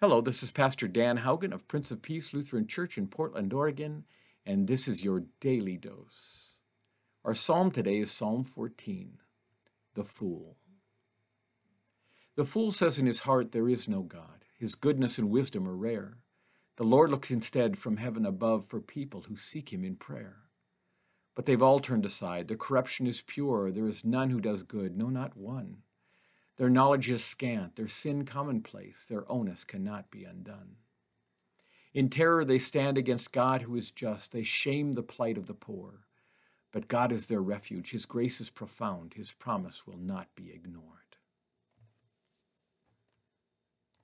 Hello, this is Pastor Dan Haugen of Prince of Peace Lutheran Church in Portland, Oregon, and this is your daily dose. Our psalm today is Psalm 14, the fool. The fool says in his heart, there is no God. His goodness and wisdom are rare. The Lord looks instead from heaven above for people who seek him in prayer. But they've all turned aside. Their corruption is pure. There is none who does good, no, not one. Their knowledge is scant, their sin commonplace, their onus cannot be undone. In terror they stand against God who is just. They shame the plight of the poor. But God is their refuge. His grace is profound. His promise will not be ignored.